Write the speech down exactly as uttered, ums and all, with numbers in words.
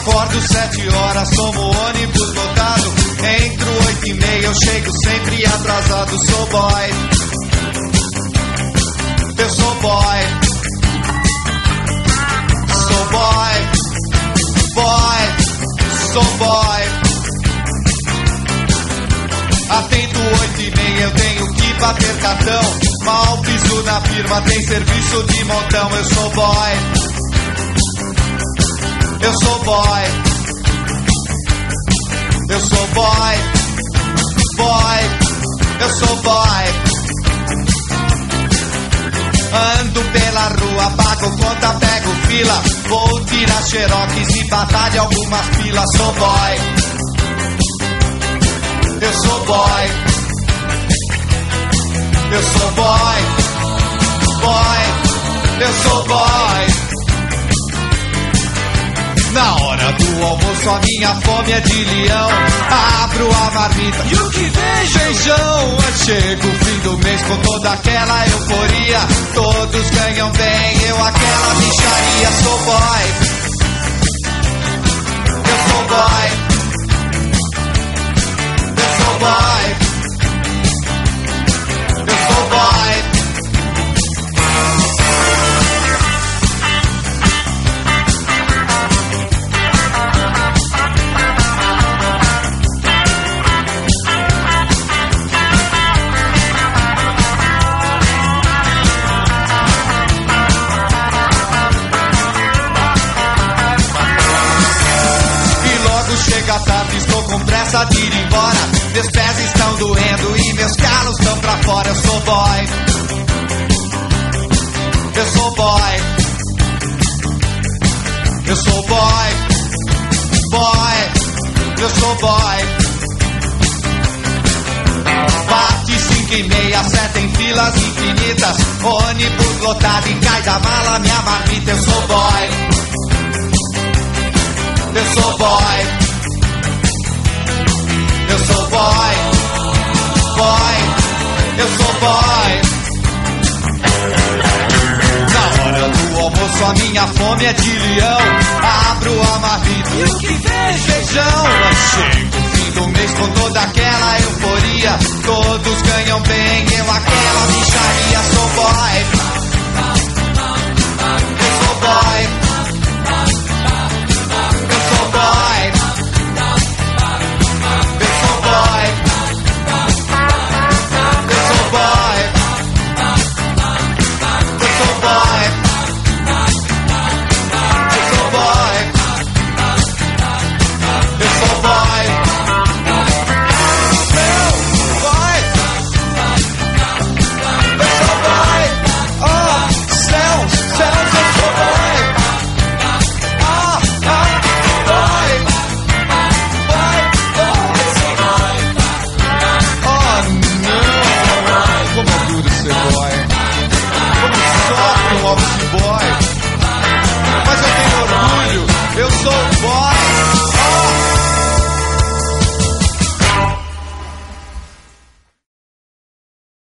acordo sete horas, tomo ônibus lotado. Entro oito e meia, eu chego sempre atrasado. Sou boy, eu sou boy, sou boy, boy, sou boy. Atendo oito e meia, eu tenho que bater cartão. Mal piso na firma, tem serviço de montão. Eu sou boy, eu sou boy, eu sou boy, boy, eu sou boy. Ando pela rua, pago conta, pego fila. Vou tirar xerox e batalha algumas pilas. Sou boy, eu sou boy, eu sou boy, boy, eu sou boy. Na hora do almoço a minha fome é de leão. Abro a marmita e o que vejo? Feijão. Chega o fim do mês com toda aquela euforia. Todos ganham bem, eu aquela bicharia. Sou boy, eu sou boy, eu sou boy, eu sou boy. Chega tarde, estou com pressa de ir embora. Meus pés estão doendo e meus calos estão pra fora. Eu sou boy, eu sou boy, eu sou boy, boy, eu sou boy. Bate cinco e meia, sete em filas infinitas. Ônibus lotado e cai da mala minha marmita. Eu sou boy, eu sou boy, eu sou boy, boy, eu sou boy. Na hora do almoço a minha fome é de leão. Abro a marmita e o que vejo? Feijão. Chega o fim do mês com toda aquela euforia. Todos ganham bem, eu aquela bicharia. Sou boy, eu sou boy, eu sou boy, eu sou boy, eu sou boy, eu sou boy, eu sou boy, eu sou boy, meu boy, eu sou boy, oh céus, céus, eu sou boy, ah, ah, boy, boy, boy, oh não, como é duro ser boy, como sofre um office boy, mas eu tenho orgulho, eu sou boy.